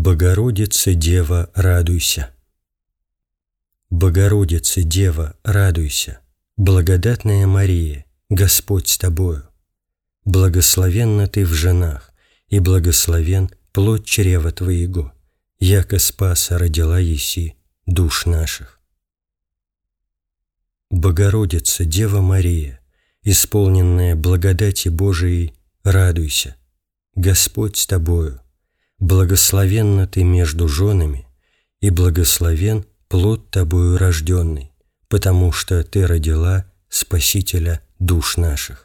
Богородица Дева, радуйся! Богородица Дева, радуйся! Благодатная Мария, Господь с тобою! Благословенна ты в женах, и благословен плод чрева твоего, яко Спаса родила еси душ наших. Богородица Дева Мария, исполненная благодати Божией, радуйся! Господь с тобою! Благословенна ты между женами, и благословен плод тобою рожденный, потому что ты родила Спасителя душ наших.